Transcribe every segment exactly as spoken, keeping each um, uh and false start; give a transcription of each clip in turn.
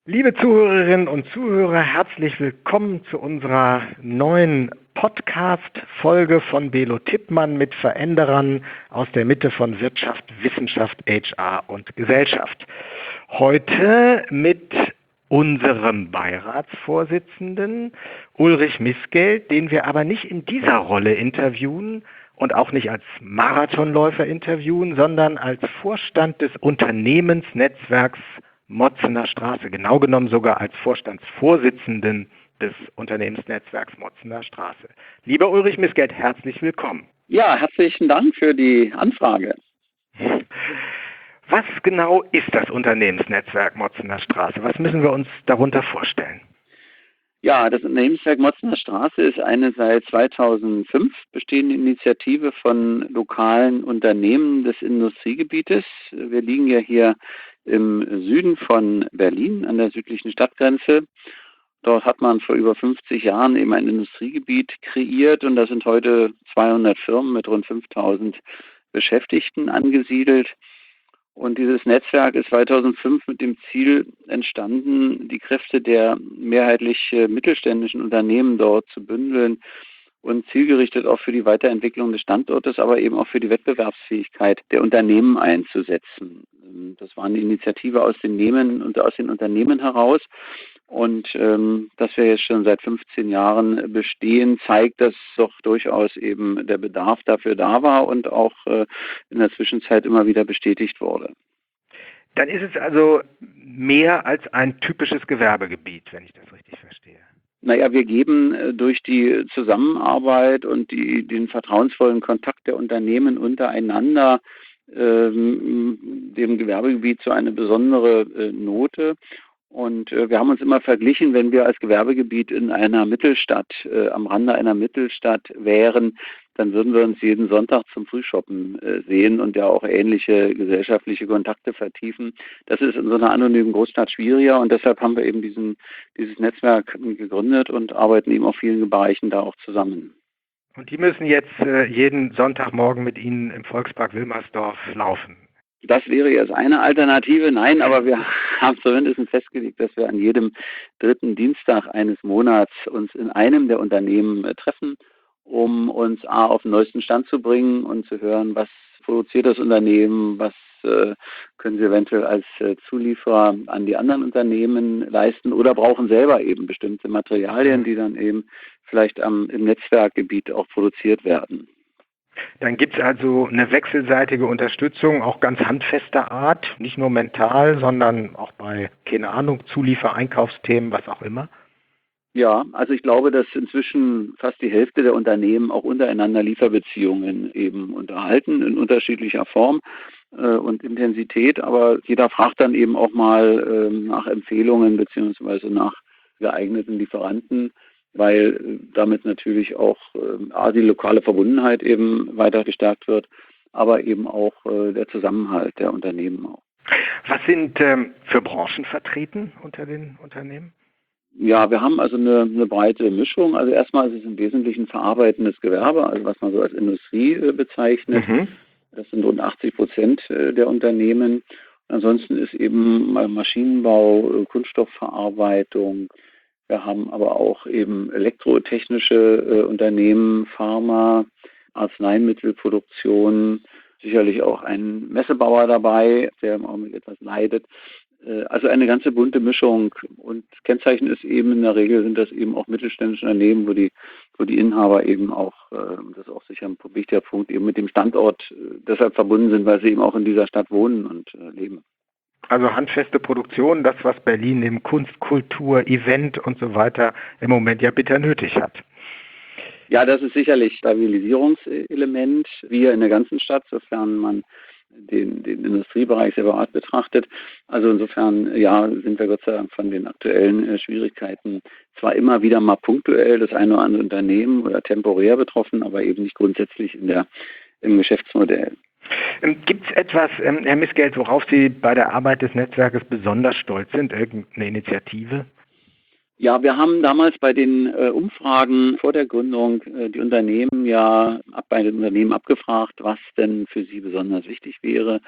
Liebe Zuhörerinnen und Zuhörer, herzlich willkommen zu unserer neuen Podcast-Folge von Belo Tippmann mit Veränderern aus der Mitte von Wirtschaft, Wissenschaft, H R und Gesellschaft. Heute mit unserem Beiratsvorsitzenden Ulrich Missgeld, den wir aber nicht in dieser Rolle interviewen und auch nicht als Marathonläufer interviewen, sondern als Vorstand des Unternehmensnetzwerks Motzener Straße, genau genommen sogar als Vorstandsvorsitzenden des Unternehmensnetzwerks Motzener Straße. Lieber Ulrich Missgeld, herzlich willkommen. Ja, herzlichen Dank für die Anfrage. Was genau ist das Unternehmensnetzwerk Motzener Straße? Was müssen wir uns darunter vorstellen? Ja, das Unternehmensnetzwerk Motzener Straße ist eine seit zweitausendfünf bestehende Initiative von lokalen Unternehmen des Industriegebietes. Wir liegen ja hier im Süden von Berlin an der südlichen Stadtgrenze. Dort hat man vor über fünfzig Jahren eben ein Industriegebiet kreiert und da sind heute zweihundert Firmen mit rund fünftausend Beschäftigten angesiedelt. Und dieses Netzwerk ist zweitausendfünf mit dem Ziel entstanden, die Kräfte der mehrheitlich mittelständischen Unternehmen dort zu bündeln und zielgerichtet auch für die Weiterentwicklung des Standortes, aber eben auch für die Wettbewerbsfähigkeit der Unternehmen einzusetzen. Das war eine Initiative aus den Nehmen und aus den Unternehmen heraus. Und ähm, dass wir jetzt schon seit fünfzehn Jahren bestehen, zeigt, dass doch durchaus eben der Bedarf dafür da war und auch äh, in der Zwischenzeit immer wieder bestätigt wurde. Dann ist es also mehr als ein typisches Gewerbegebiet, wenn ich das richtig verstehe. Naja, wir geben äh, durch die Zusammenarbeit und die, den vertrauensvollen Kontakt der Unternehmen untereinander ähm, dem Gewerbegebiet so eine besondere äh, Note. Und äh, wir haben uns immer verglichen, wenn wir als Gewerbegebiet in einer Mittelstadt, äh, am Rande einer Mittelstadt wären, dann würden wir uns jeden Sonntag zum Frühshoppen äh, sehen und ja auch ähnliche gesellschaftliche Kontakte vertiefen. Das ist in so einer anonymen Großstadt schwieriger und deshalb haben wir eben diesen, dieses Netzwerk gegründet und arbeiten eben auf vielen Bereichen da auch zusammen. Und die müssen jetzt äh, jeden Sonntagmorgen mit Ihnen im Volkspark Wilmersdorf laufen. Das wäre jetzt eine Alternative. Nein, aber wir haben zumindest festgelegt, dass wir an jedem dritten Dienstag eines Monats uns in einem der Unternehmen äh, treffen, um uns A, auf den neuesten Stand zu bringen und zu hören, was produziert das Unternehmen, was äh, können sie eventuell als äh, Zulieferer an die anderen Unternehmen leisten oder brauchen selber eben bestimmte Materialien, die dann eben vielleicht am, im Netzwerkgebiet auch produziert werden. Dann gibt es also eine wechselseitige Unterstützung, auch ganz handfester Art, nicht nur mental, sondern auch bei, keine Ahnung, Zuliefer-, Einkaufsthemen, was auch immer. Ja, also ich glaube, dass inzwischen fast die Hälfte der Unternehmen auch untereinander Lieferbeziehungen eben unterhalten, in unterschiedlicher Form äh, und Intensität, aber jeder fragt dann eben auch mal äh, nach Empfehlungen beziehungsweise nach geeigneten Lieferanten, weil äh, damit natürlich auch äh, die lokale Verbundenheit eben weiter gestärkt wird, aber eben auch äh, der Zusammenhalt der Unternehmen auch. Was sind ähm, für Branchen vertreten unter den Unternehmen? Ja, wir haben also eine, eine breite Mischung. Also erstmal ist es im Wesentlichen verarbeitendes Gewerbe, also was man so als Industrie äh, bezeichnet. Mhm. Das sind rund achtzig Prozent äh, der Unternehmen. Ansonsten ist eben Maschinenbau, äh, Kunststoffverarbeitung. Wir haben aber auch eben elektrotechnische äh, Unternehmen, Pharma, Arzneimittelproduktion, sicherlich auch ein Messebauer dabei, der im Augenblick etwas leidet. Also eine ganze bunte Mischung und Kennzeichen ist eben in der Regel sind das eben auch mittelständische Unternehmen, wo die, wo die Inhaber eben auch, das ist auch sicher ein wichtiger Punkt, eben mit dem Standort deshalb verbunden sind, weil sie eben auch in dieser Stadt wohnen und leben. Also handfeste Produktion, das was Berlin im Kunst, Kultur, Event und so weiter im Moment ja bitter nötig hat. Ja, das ist sicherlich Stabilisierungselement, wie in der ganzen Stadt, sofern man den, den Industriebereich separat betrachtet. Also insofern, ja, sind wir Gott sei Dank von den aktuellen äh, Schwierigkeiten zwar immer wieder mal punktuell das eine oder andere Unternehmen oder temporär betroffen, aber eben nicht grundsätzlich in der, im Geschäftsmodell. Gibt es etwas, ähm, Herr Missgeld, worauf Sie bei der Arbeit des Netzwerkes besonders stolz sind? Irgendeine Initiative? Ja, wir haben damals bei den äh, Umfragen vor der Gründung äh, die Unternehmen ja ab, bei den Unternehmen abgefragt, was denn für sie besonders wichtig wäre.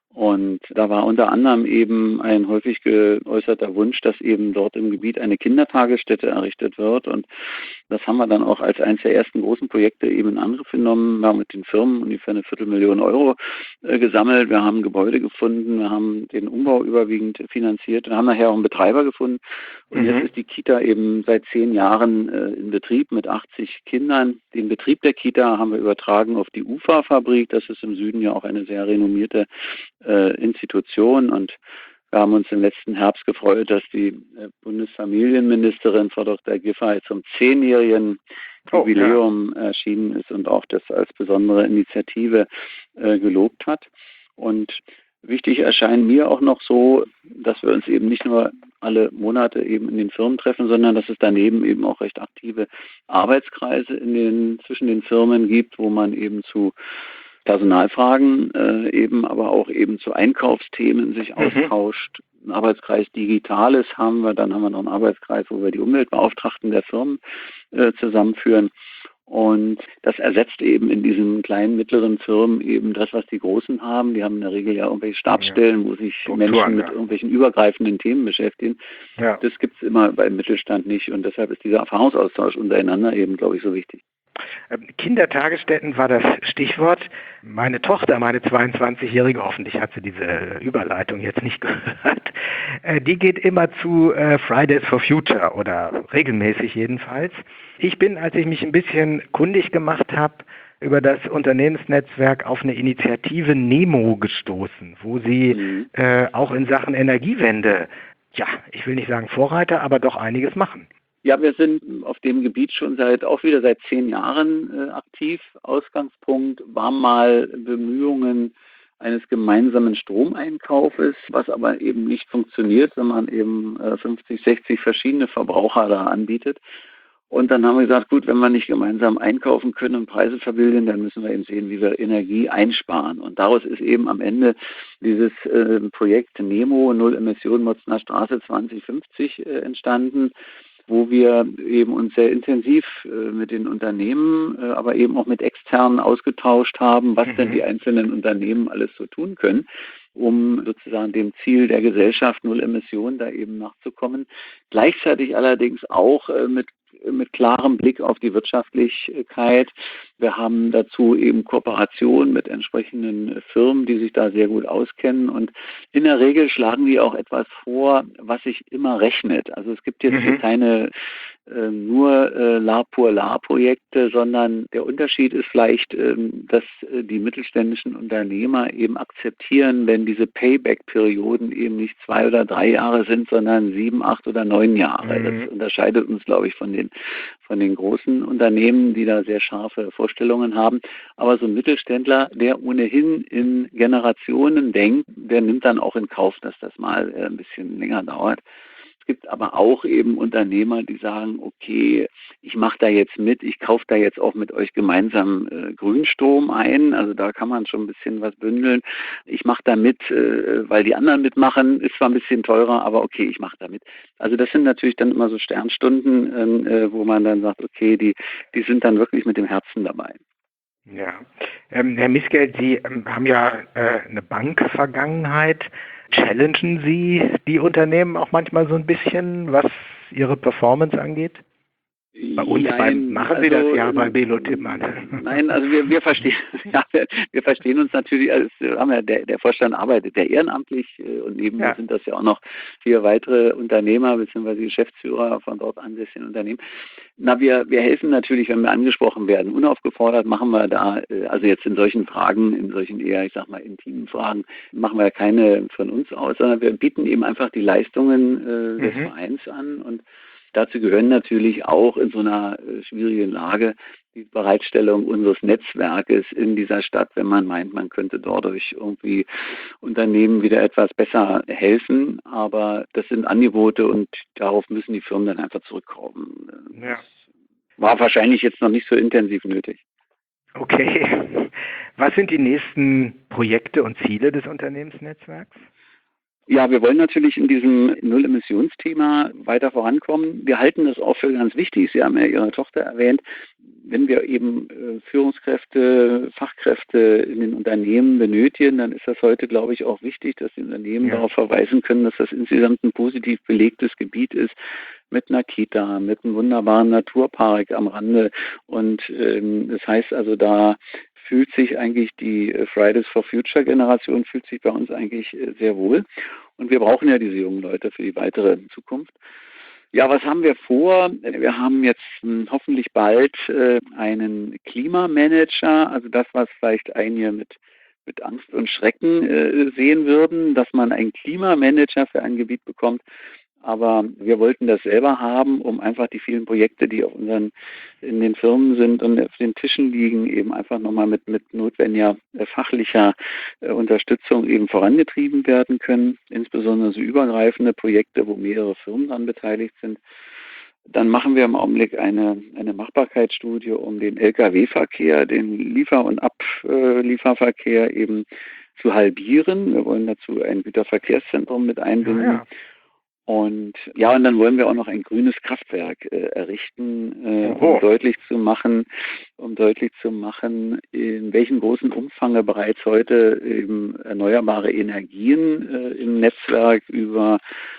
Und da war unter anderem eben ein häufig geäußerter Wunsch, dass eben dort im Gebiet eine Kindertagesstätte errichtet wird. Und das haben wir dann auch als eines der ersten großen Projekte eben in Angriff genommen. Wir haben mit den Firmen ungefähr eine Viertelmillion Euro äh, gesammelt. Wir haben Gebäude gefunden, wir haben den Umbau überwiegend finanziert und haben nachher auch einen Betreiber gefunden. Und mhm. jetzt ist die Kita eben seit zehn Jahren äh, in Betrieb mit achtzig Kindern. Den Betrieb der Kita haben wir übertragen auf die UFA-Fabrik. Das ist im Süden ja auch eine sehr renommierte äh, Institution. Und wir haben uns im letzten Herbst gefreut, dass die äh, Bundesfamilienministerin Frau Doktor Giffey zum zehnjährigen Jubiläum oh, ja. erschienen ist und auch das als besondere Initiative äh, gelobt hat. Und wichtig erscheint mir auch noch so, dass wir uns eben nicht nur alle Monate eben in den Firmen treffen, sondern dass es daneben eben auch recht aktive Arbeitskreise in den, zwischen den Firmen gibt, wo man eben zu Personalfragen äh, eben, aber auch eben zu Einkaufsthemen sich mhm. austauscht. Ein Arbeitskreis Digitales haben wir, dann haben wir noch einen Arbeitskreis, wo wir die Umweltbeauftragten der Firmen äh, zusammenführen. Und das ersetzt eben in diesen kleinen, mittleren Firmen eben das, was die Großen haben. Die haben in der Regel ja irgendwelche Stabsstellen, ja. wo sich Strukturen, Menschen mit ja. irgendwelchen übergreifenden Themen beschäftigen. Ja. Das gibt es immer beim Mittelstand nicht. Und deshalb ist dieser Erfahrungsaustausch untereinander eben, glaube ich, so wichtig. Kindertagesstätten war das Stichwort. Meine Tochter, meine zweiundzwanzigjährige, hoffentlich hat sie diese Überleitung jetzt nicht gehört, die geht immer zu Fridays for Future oder regelmäßig jedenfalls. Ich bin, als ich mich ein bisschen kundig gemacht habe, über das Unternehmensnetzwerk auf eine Initiative NEMO gestoßen, wo sie mhm. äh, auch in Sachen Energiewende, ja, ich will nicht sagen Vorreiter, aber doch einiges machen. Ja, wir sind auf dem Gebiet schon seit auch wieder seit zehn Jahren äh, aktiv. Ausgangspunkt war mal Bemühungen eines gemeinsamen Stromeinkaufes, was aber eben nicht funktioniert, wenn man eben äh, fünfzig, sechzig verschiedene Verbraucher da anbietet. Und dann haben wir gesagt, gut, wenn wir nicht gemeinsam einkaufen können und Preise verbilden, dann müssen wir eben sehen, wie wir Energie einsparen. Und daraus ist eben am Ende dieses äh, Projekt NEMO, Null Emission Motzner Straße zwanzig fünfzig äh, entstanden, wo wir eben uns sehr intensiv äh, mit den Unternehmen, äh, aber eben auch mit Externen ausgetauscht haben, was mhm. denn die einzelnen Unternehmen alles so tun können, um sozusagen dem Ziel der Gesellschaft Null Emissionen da eben nachzukommen. Gleichzeitig allerdings auch äh, mit mit klarem Blick auf die Wirtschaftlichkeit. Wir haben dazu eben Kooperation mit entsprechenden Firmen, die sich da sehr gut auskennen. Und in der Regel schlagen die auch etwas vor, was sich immer rechnet. Also es gibt jetzt mhm. keine äh, nur äh, La pour La Projekte, sondern der Unterschied ist vielleicht, äh, dass äh, die mittelständischen Unternehmer eben akzeptieren, wenn diese Payback-Perioden eben nicht zwei oder drei Jahre sind, sondern sieben, acht oder neun Jahre. Mhm. Das unterscheidet uns, glaube ich, von den von den großen Unternehmen, die da sehr scharfe Vorstellungen haben. Aber so ein Mittelständler, der ohnehin in Generationen denkt, der nimmt dann auch in Kauf, dass das mal ein bisschen länger dauert. Es gibt aber auch eben Unternehmer, die sagen, okay, ich mache da jetzt mit, ich kaufe da jetzt auch mit euch gemeinsam äh, Grünstrom ein, also da kann man schon ein bisschen was bündeln. Ich mache da mit, äh, weil die anderen mitmachen, ist zwar ein bisschen teurer, aber okay, ich mache da mit. Also das sind natürlich dann immer so Sternstunden, äh, wo man dann sagt, okay, die, die sind dann wirklich mit dem Herzen dabei. Ja, ähm, Herr Miskeld, Sie ähm, haben ja äh, eine Bankvergangenheit. Challengen Sie die Unternehmen auch manchmal so ein bisschen, was ihre Performance angeht? Bei uns Nein, beim, machen Sie also, das ja bei Belo Tippmann. Nein, also wir, wir verstehen, ja, wir, wir verstehen uns natürlich, also haben ja, der, der Vorstand arbeitet ja ehrenamtlich und neben ja. mir sind das ja auch noch vier weitere Unternehmer bzw. Geschäftsführer von dort ansässigen Unternehmen. Na, wir, wir helfen natürlich, wenn wir angesprochen werden. Unaufgefordert machen wir da, also jetzt in solchen Fragen, in solchen eher, ich sag mal, intimen Fragen, machen wir keine von uns aus, sondern wir bieten eben einfach die Leistungen äh, des mhm. Vereins an und dazu gehören natürlich auch in so einer äh, schwierigen Lage die Bereitstellung unseres Netzwerkes in dieser Stadt, wenn man meint, man könnte dadurch irgendwie Unternehmen wieder etwas besser helfen. Aber das sind Angebote und darauf müssen die Firmen dann einfach zurückkommen. Ja. War wahrscheinlich jetzt noch nicht so intensiv nötig. Okay. Was sind die nächsten Projekte und Ziele des Unternehmensnetzwerks? Ja, wir wollen natürlich in diesem Null-Emissionsthema weiter vorankommen. Wir halten das auch für ganz wichtig. Sie haben ja Ihre Tochter erwähnt. wenn wir eben äh, Führungskräfte, Fachkräfte in den Unternehmen benötigen, dann ist das heute, glaube ich, auch wichtig, dass die Unternehmen ja. darauf verweisen können, dass das insgesamt ein positiv belegtes Gebiet ist, mit einer Kita, mit einem wunderbaren Naturpark am Rande. Und ähm, das heißt also, da fühlt sich eigentlich die Fridays for Future Generation, fühlt sich bei uns eigentlich sehr wohl. Und wir brauchen ja diese jungen Leute für die weitere Zukunft. Ja, was haben wir vor? Wir haben jetzt hm, hoffentlich bald äh, einen Klimamanager, also das, was vielleicht einige mit, mit Angst und Schrecken äh, sehen würden, dass man einen Klimamanager für ein Gebiet bekommt. Aber wir wollten das selber haben, um einfach die vielen Projekte, die auf unseren, in den Firmen sind und auf den Tischen liegen, eben einfach nochmal mit, mit notwendiger äh, fachlicher äh, Unterstützung eben vorangetrieben werden können. Insbesondere so übergreifende Projekte, wo mehrere Firmen daran beteiligt sind. Dann machen wir im Augenblick eine, eine Machbarkeitsstudie, um den L K W-Verkehr, den Liefer- und Ablieferverkehr eben zu halbieren. Wir wollen dazu ein Güterverkehrszentrum mit einbinden. Ja, ja. Und ja, und dann wollen wir auch noch ein grünes Kraftwerk äh, errichten, äh, um deutlich zu machen, um deutlich zu machen, in welchem großen Umfang bereits heute eben erneuerbare Energien äh, im Netzwerk über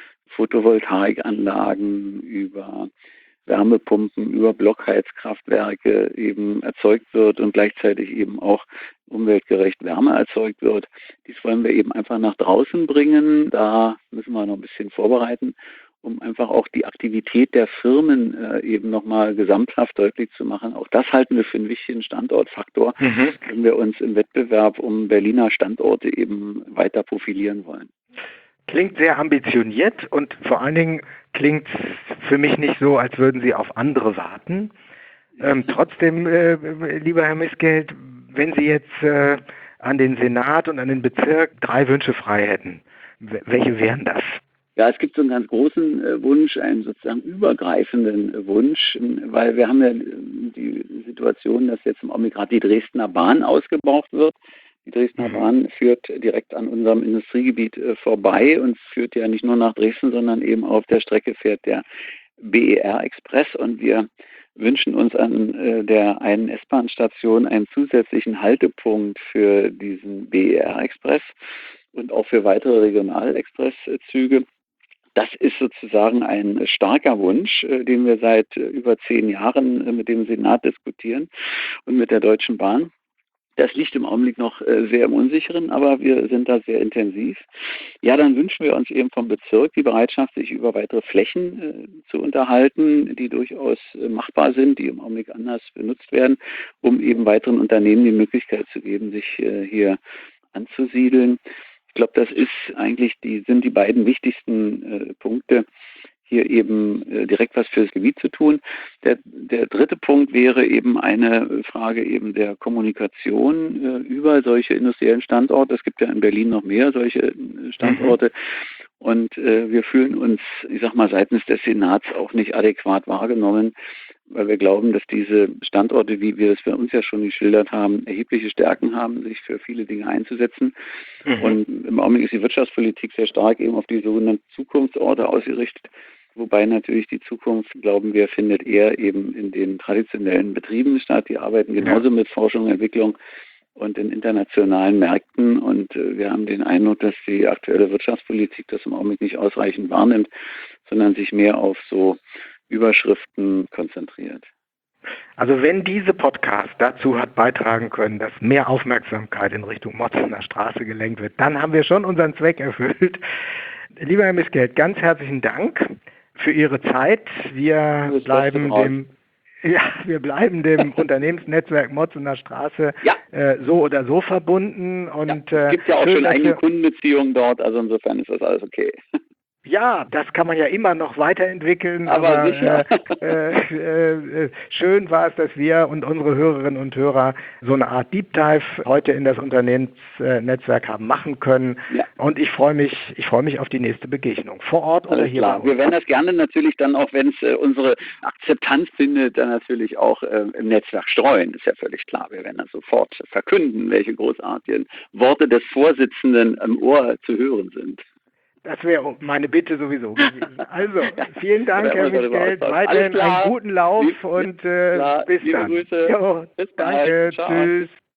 Photovoltaikanlagen, über Wärmepumpen, über Blockheizkraftwerke eben erzeugt wird und gleichzeitig eben auch umweltgerecht Wärme erzeugt wird. Dies wollen wir eben einfach nach draußen bringen. Da müssen wir noch ein bisschen vorbereiten, um einfach auch die Aktivität der Firmen äh, eben nochmal gesamthaft deutlich zu machen. Auch das halten wir für einen wichtigen Standortfaktor, mhm. wenn wir uns im Wettbewerb um Berliner Standorte eben weiter profilieren wollen. Klingt sehr ambitioniert und vor allen Dingen klingt es für mich nicht so, als würden Sie auf andere warten. Ähm, trotzdem, äh, lieber Herr Missgeld, wenn Sie jetzt äh, an den Senat und an den Bezirk drei Wünsche frei hätten, welche wären das? Ja, es gibt so einen ganz großen äh, Wunsch, einen sozusagen übergreifenden äh, Wunsch, weil wir haben ja die Situation, dass jetzt im Augenblick gerade die Dresdner Bahn ausgebaut wird. Die Dresdner Bahn führt direkt an unserem Industriegebiet äh, vorbei und führt ja nicht nur nach Dresden, sondern eben auf der Strecke fährt der B E R-Express und wir wünschen uns an äh, der einen S-Bahn-Station einen zusätzlichen Haltepunkt für diesen B E R-Express und auch für weitere Regional-Express-Züge. Das ist sozusagen ein starker Wunsch, äh, den wir seit äh, über zehn Jahren äh, mit dem Senat diskutieren und mit der Deutschen Bahn. Das liegt im Augenblick noch äh, sehr im Unsicheren, aber wir sind da sehr intensiv. Ja, dann wünschen wir uns eben vom Bezirk die Bereitschaft, sich über weitere Flächen äh, zu unterhalten, die durchaus äh, machbar sind, die im Augenblick anders benutzt werden, um eben weiteren Unternehmen die Möglichkeit zu geben, sich äh, hier anzusiedeln. Ich glaube, das ist eigentlich die, sind die beiden wichtigsten äh, Punkte, hier eben äh, direkt was fürs Gebiet zu tun. Der, der dritte Punkt wäre eben eine Frage eben der Kommunikation äh, über solche industriellen Standorte. Es gibt ja in Berlin noch mehr solche Standorte. Mhm. Und äh, wir fühlen uns, ich sag mal, seitens des Senats auch nicht adäquat wahrgenommen, weil wir glauben, dass diese Standorte, wie wir es für uns ja schon geschildert haben, erhebliche Stärken haben, sich für viele Dinge einzusetzen. Mhm. Und im Augenblick ist die Wirtschaftspolitik sehr stark eben auf die sogenannten Zukunftsorte ausgerichtet. Wobei natürlich die Zukunft, glauben wir, findet eher eben in den traditionellen Betrieben statt. Die arbeiten genauso ja. mit Forschung, Entwicklung und in internationalen Märkten. Und äh, wir haben den Eindruck, dass die aktuelle Wirtschaftspolitik das im Augenblick nicht ausreichend wahrnimmt, sondern sich mehr auf so Überschriften konzentriert. Also wenn diese Podcast dazu hat beitragen können, dass mehr Aufmerksamkeit in Richtung Motzener Straße gelenkt wird, dann haben wir schon unseren Zweck erfüllt. Lieber Herr Missgeld, ganz herzlichen Dank für Ihre Zeit. Wir bleiben dem, ja, wir bleiben dem Unternehmensnetzwerk Motzener Straße ja. äh, so oder so verbunden. Und, ja, es gibt ja auch schön, schon eigene Kundenbeziehungen dort, also insofern ist das alles okay. Ja, das kann man ja immer noch weiterentwickeln, aber, aber sicher. Äh, äh, äh, schön war es, dass wir und unsere Hörerinnen und Hörer so eine Art Deep Dive heute in das Unternehmensnetzwerk haben machen können. Ja. Und ich freue mich, ich freue mich auf die nächste Begegnung vor Ort oder Alles hier klar. bei uns. Wir werden das gerne natürlich dann auch, wenn es äh, unsere Akzeptanz findet, dann natürlich auch äh, im Netzwerk streuen. Ist ja völlig klar. Wir werden das sofort verkünden, welche großartigen Worte des Vorsitzenden im Ohr zu hören sind. Das wäre meine Bitte sowieso gewesen. Also, vielen Dank, Ja, Herr Mischgeld. Weiterhin einen guten Lauf Lieb, und äh, klar. bis Liebe dann. Grüße. Jo, Bis bald. danke, Ciao. tschüss.